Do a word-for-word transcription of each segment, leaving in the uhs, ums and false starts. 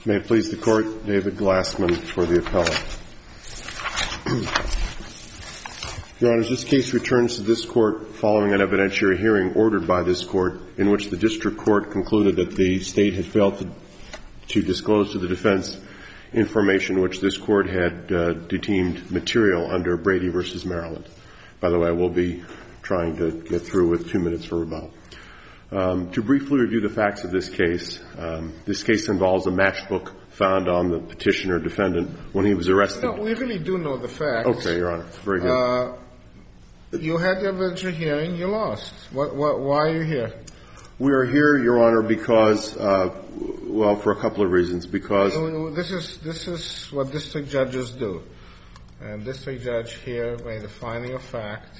May it please the Court, David Glassman for the appellant. Your Honors, this case returns to this Court following an evidentiary hearing ordered by this Court in which the District Court concluded that the State had failed to, to disclose to the defense information which this Court had uh, deemed material under Brady v. Maryland. By the way, I will be trying to get through with two minutes for rebuttal. Um, to briefly review the facts of this case, um, this case involves a matchbook found on the petitioner defendant when he was arrested. No, we really do know the facts. Okay, Your Honor. Very good. Uh, you had the evidentiary hearing. You lost. What, what, why are you here? We are here, Your Honor, because, uh, well, for a couple of reasons. Because this is this is what district judges do, and district judge here made a finding of fact.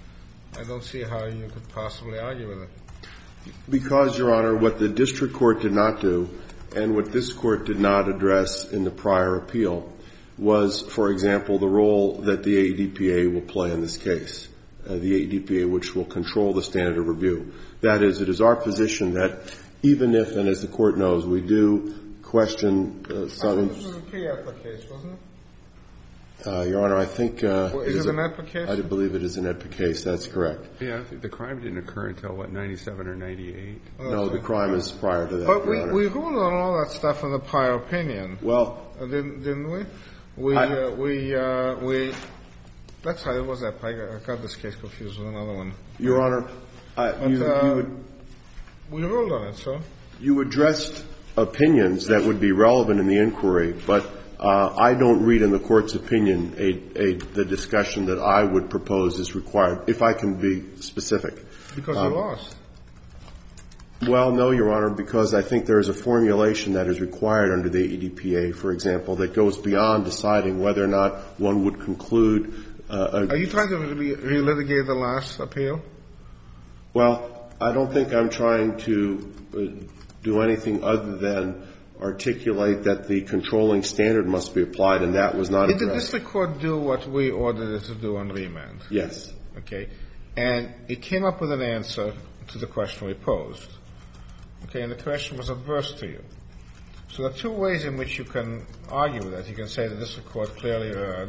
I don't see how you could possibly argue with it. Because, Your Honor, what the district court did not do, and what this court did not address in the prior appeal, was, for example, the role that the A E D P A will play in this case, uh, the A E D P A which will control the standard of review. That is, it is our position that even if, and as the Court knows, we do question uh, some... This was a pre-EDPA case, wasn't it? Uh, Your Honor, I think... Uh, well, is it, it an EDPA case? I believe it is an EDPA case. That's correct. Yeah, I think the crime didn't occur until, what, ninety-seven or ninety-eight? Oh, no, the crime is prior to that, But Your we, Honor. we ruled on all that stuff in the prior opinion. Well... Uh, didn't, didn't we? We, I, uh, we, uh, we... That's how it was EDPA. I got, I got this case confused with another one. Your Honor, I, but, you, uh, you would... We ruled on it, so... You addressed opinions that would be relevant in the inquiry, but uh, I don't read in the Court's opinion a, a, the discussion that I would propose is required, if I can be specific. Because um, you lost. Well, no, Your Honor, because I think there is a formulation that is required under the A E D P A, for example, that goes beyond deciding whether or not one would conclude uh, a... Are you trying to re- relitigate the last appeal? Well, I don't think I'm trying to uh, do anything other than articulate that the controlling standard must be applied, and that was not addressed. Did the district court do what we ordered it to do on remand? Yes. Okay. And it came up with an answer to the question we posed. Okay, and the question was adverse to you. So there are two ways in which you can argue that. You can say the district court clearly erred.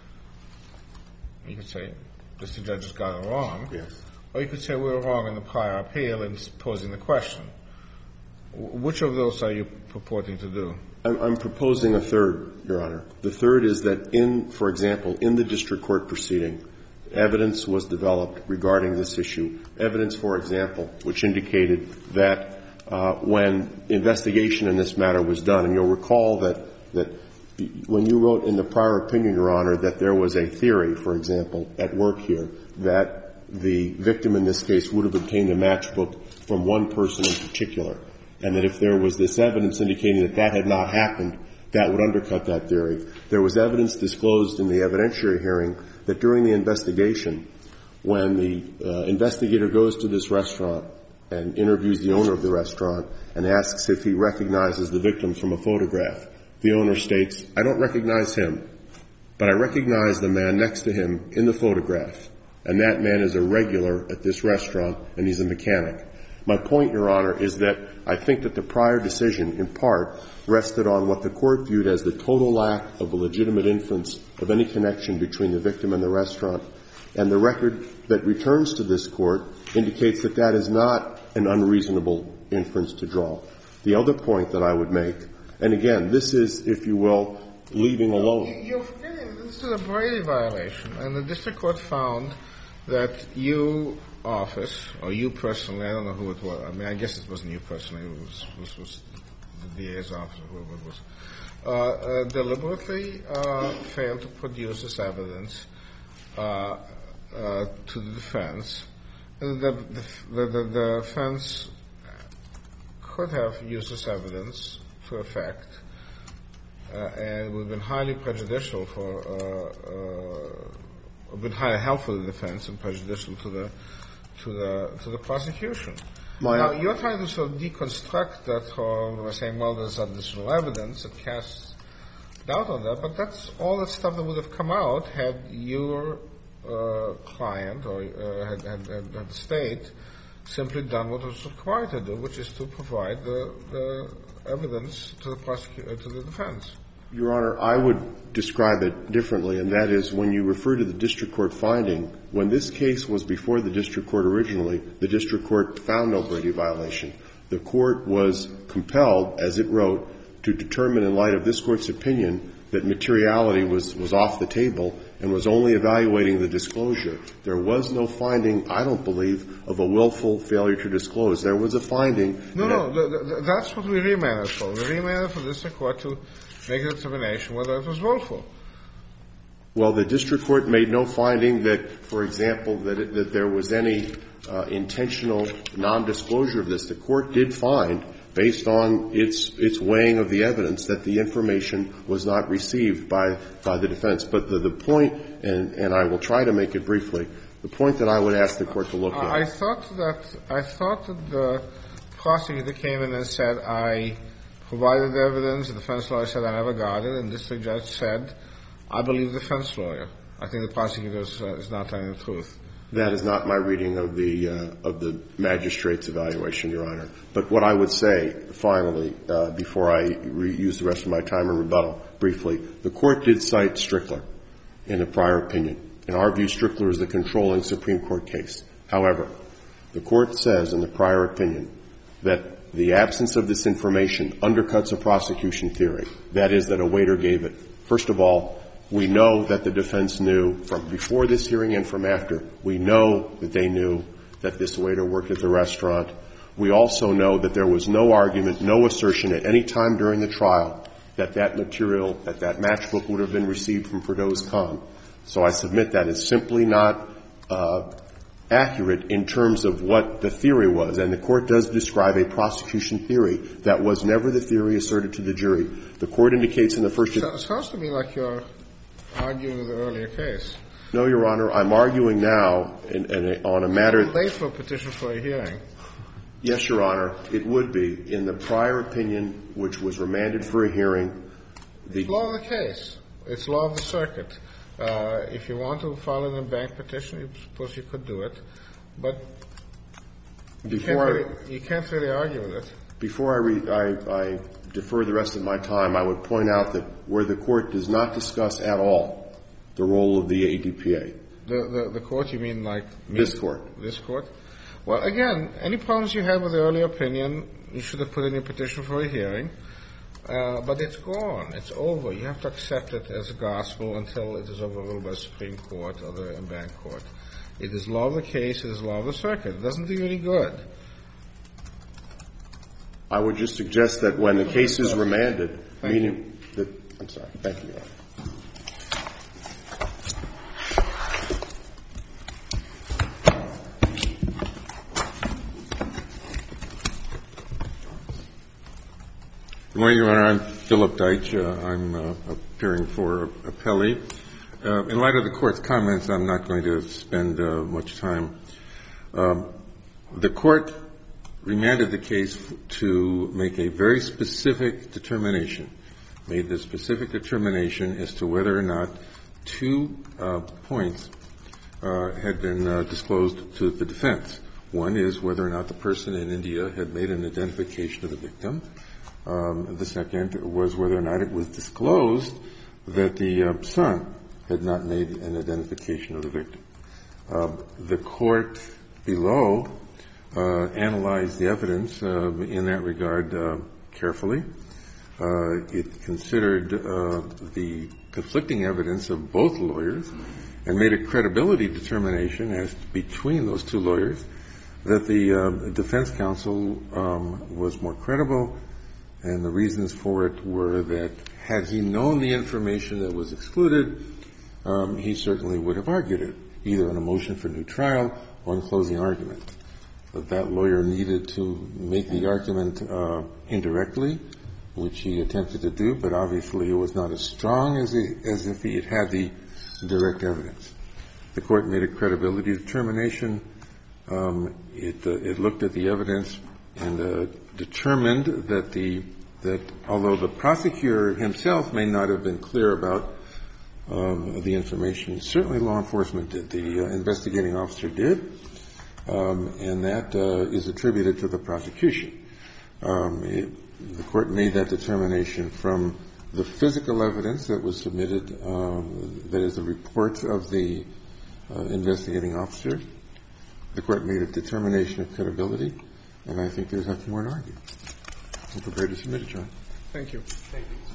You could say the district judge has got it wrong. Yes. Or you could say we were wrong in the prior appeal in posing the question. Which of those are you purporting to do? I'm, I'm proposing a third, Your Honor. The third is that in, for example, in the district court proceeding, evidence was developed regarding this issue. Evidence, for example, which indicated that uh, when investigation in this matter was done, and you'll recall that, that when you wrote in the prior opinion, Your Honor, that there was a theory, for example, at work here, that the victim in this case would have obtained a matchbook from one person in particular, and that if there was this evidence indicating that that had not happened, that would undercut that theory. There was evidence disclosed in the evidentiary hearing that during the investigation, when the uh, investigator goes to this restaurant and interviews the owner of the restaurant and asks if he recognizes the victim from a photograph, the owner states, I don't recognize him, but I recognize the man next to him in the photograph, and that man is a regular at this restaurant, and he's a mechanic. My point, Your Honor, is that I think that the prior decision, in part, rested on what the Court viewed as the total lack of a legitimate inference of any connection between the victim and the restaurant. And the record that returns to this Court indicates that that is not an unreasonable inference to draw. The other point that I would make, and again, this is, if you will, leaving alone. You're forgetting this is a Brady violation, and the district court found that you office, or you personally, I don't know who it was. I mean, I guess it wasn't you personally. It was, this was the D A's office, whoever it was. Uh, uh, deliberately uh, failed to produce this evidence uh, uh, to the defense. The, the, the, the, the defense could have used this evidence to effect, uh, and it would have been highly prejudicial for, uh, uh, been highly helpful to the defense and prejudicial to the to the to the prosecution. My now, you're trying to sort of deconstruct that whole, by saying, well, there's additional evidence that casts doubt on that, but that's all the stuff that would have come out had your uh, client or uh, had, had, had, had the state simply done what it was required to do, which is to provide the, the evidence to the prosecutor, to the defense. Your Honor, I would describe it differently, and that is when you refer to the district court finding, when this case was before the district court originally, the district court found no Brady violation. The court was compelled, as it wrote, to determine in light of this court's opinion that materiality was, was off the table and was only evaluating the disclosure. There was no finding, I don't believe, of a willful failure to disclose. There was a finding. No, that no, the, the, that's what we remanded for. We remanded for the district court to make a determination whether it was willful. Well, the district court made no finding that, for example, that, it, that there was any uh, intentional nondisclosure of this. The court did find, based on its its weighing of the evidence, that the information was not received by by the defense. But the, the point, and, and I will try to make it briefly, the point that I would ask the court to look at. I thought that I thought that the prosecutor came in and said, I provided the evidence, the defense lawyer said I never got it, and the district judge said, I believe the defense lawyer. I think the prosecutor is, uh, is not telling the truth. That is not my reading of the uh, of the magistrate's evaluation, Your Honor. But what I would say, finally, uh, before I re- use the rest of my time in rebuttal, briefly, the court did cite Strickler in a prior opinion. In our view, Strickler is the controlling Supreme Court case. However, the court says in the prior opinion that the absence of this information undercuts a prosecution theory. That is, that a waiter gave it. First of all, we know that the defense knew from before this hearing and from after. We know that they knew that this waiter worked at the restaurant. We also know that there was no argument, no assertion at any time during the trial that that material, that that matchbook would have been received from Firdoz Khan. So I submit that is simply not uh, accurate in terms of what the theory was. And the court does describe a prosecution theory that was never the theory asserted to the jury. The court indicates in the first... So, it sounds to me like you're arguing the earlier case. No, Your Honor. I'm arguing now in, in a, on a matter... Late for a petition for a hearing. Yes, Your Honor. It would be. In the prior opinion, which was remanded for a hearing, the... It's law of the case. It's law of the circuit. Uh, if you want to file an en-banc petition, you suppose you could do it. But you, Before can't I, really, you can't really argue with it. Before I, re, I, I defer the rest of my time, I would point out that where the court does not discuss at all the role of the A D P A. The, the, the court, you mean like... This court. This court? Well, again, any problems you have with the earlier opinion, you should have put in your petition for a hearing. Uh, but it's gone. It's over. You have to accept it as gospel until it is overruled by the Supreme Court or the en-banc court. It is law of the case. It is law of the circuit. It doesn't do you any good. I would just suggest that when the case is remanded, Thank meaning that... I'm sorry. Thank you, Your Honor. Good morning, Your Honor. I'm Philip Deitch. Uh, I'm uh, appearing for appellee. Uh, in light of the Court's comments, I'm not going to spend uh, much time. Um, the Court remanded the case to make a very specific determination, made the specific determination as to whether or not two uh, points uh, had been uh, disclosed to the defense. One is whether or not the person in India had made an identification of the victim. Um, the second was whether or not it was disclosed that the uh, son had not made an identification of the victim. Uh, the court below uh, analyzed the evidence uh, in that regard uh, carefully. Uh, it considered uh, the conflicting evidence of both lawyers and made a credibility determination as between those two lawyers that the uh, defense counsel um, was more credible. And the reasons for it were that had he known the information that was excluded, um, he certainly would have argued it, either in a motion for new trial or in closing argument. But that lawyer needed to make the argument uh, indirectly, which he attempted to do, but obviously it was not as strong as, he, as if he had had the direct evidence. The court made a credibility determination. Um, it, uh, it looked at the evidence and uh, determined that the that although the prosecutor himself may not have been clear about um, the information, certainly law enforcement did. The uh, investigating officer did, um, and that uh, is attributed to the prosecution. Um, it, the court made that determination from the physical evidence that was submitted, um, that is, the reports of the uh, investigating officer. The court made a determination of credibility, and I think there's nothing more to argue. I'm prepared to submit it, Your Honor. Thank you. Thank you.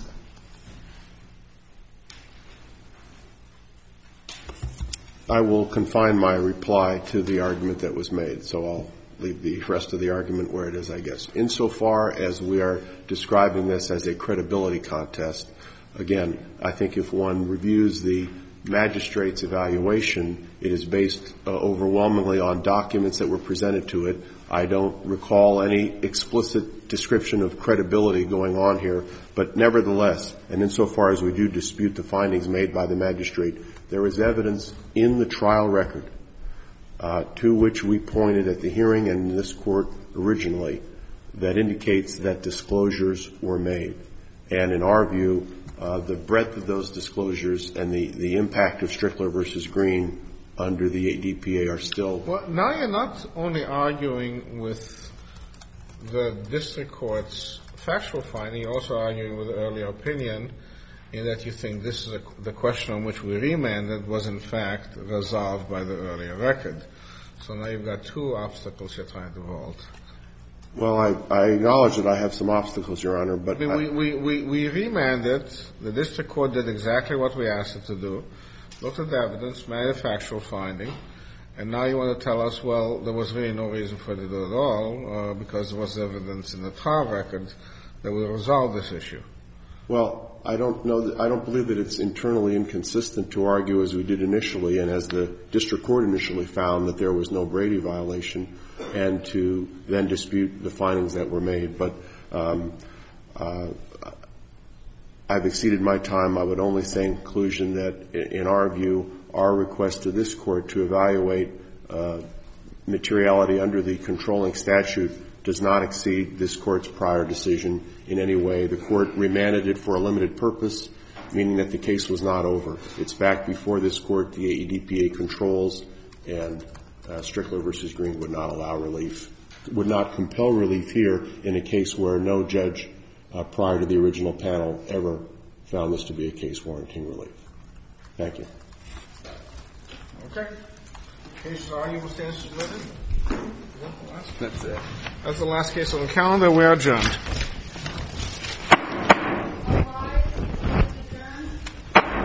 I will confine my reply to the argument that was made, so I'll leave the rest of the argument where it is, I guess. Insofar as we are describing this as a credibility contest, again, I think if one reviews the magistrate's evaluation, it is based uh, overwhelmingly on documents that were presented to it. I don't recall any explicit description of credibility going on here, but nevertheless, and insofar as we do dispute the findings made by the magistrate, there is evidence in the trial record uh, to which we pointed at the hearing and in this court originally that indicates that disclosures were made. And in our view, uh, the breadth of those disclosures and the, the impact of Strickler versus Green under the A D P A are still. Well, now you're not only arguing with the district court's factual finding, you're also arguing with the earlier opinion in that you think this is a, the question on which we remanded was in fact resolved by the earlier record. So now you've got two obstacles you're trying to vault. Well, I, I acknowledge that I have some obstacles, Your Honor, but I mean, we, we, we, we remanded. The district court did exactly what we asked it to do, looked at the evidence, made a factual finding, and now you want to tell us, well, there was really no reason for it to do it at all uh, because there was evidence in the trial record that would resolve this issue. Well, I don't know that, I don't believe that it's internally inconsistent to argue as we did initially and as the district court initially found that there was no Brady violation and to then dispute the findings that were made. But um, uh, I've exceeded my time. I would only say in conclusion that in our view, our request to this court to evaluate uh, materiality under the controlling statute does not exceed this court's prior decision in any way. The court remanded it for a limited purpose, meaning that the case was not over. It's back before this court. The A D P A controls, and uh, Strickler versus Green would not allow relief, would not compel relief here in a case where no judge uh, prior to the original panel ever found this to be a case warranting relief. Thank you. Okay. Case argument stands submitted. That's it. That's the last case on the calendar. We are adjourned.